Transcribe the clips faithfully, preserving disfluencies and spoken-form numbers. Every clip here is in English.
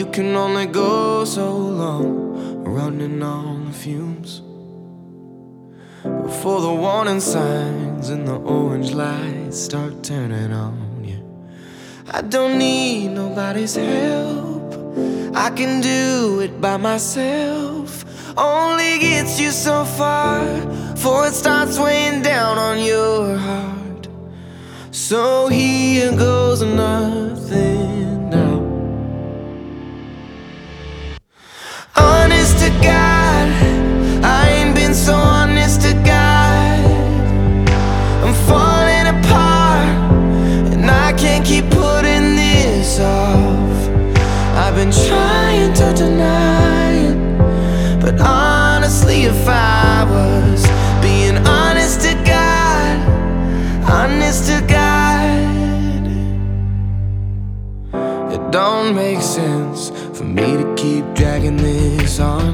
can only go so long, running on fumes, before the warning signs and the orange lights start turning on. Yeah, I don't need nobody's help, I can do it by myself. Only gets you so far before it starts weighing down on your heart. So here goes nothing now. Honest to God, I ain't been so honest to God. I'm falling apart, and I can't keep putting this off. I've been trying to deny it, but honestly, if I was being honest to God, honest to God, it don't make sense for me to keep dragging this on.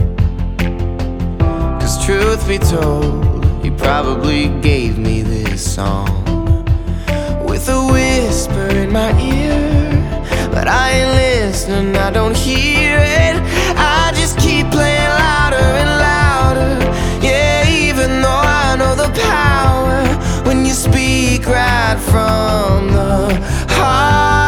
Cause truth be told, he probably gave me this song with a whisper in my ear, but I ain't listening, I don't hear it. I just keep playing louder and louder. Yeah, even though I know the power when you speak right from the heart.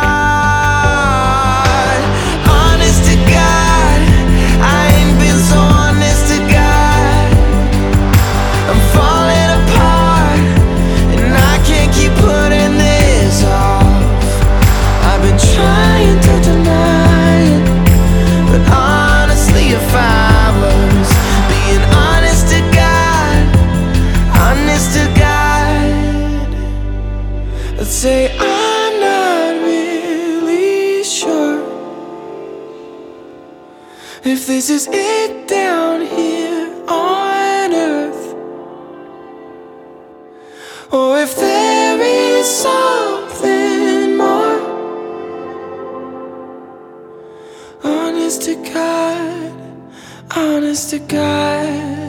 Honest to God, I ain't been so honest to God. I'm falling apart, and I can't keep putting this off. I've been trying to deny it, but honestly, if I was being honest to God, honest to God, I'd say I'm not really sure if this is it down here on earth, or if there is something more. Honest to God, honest to God.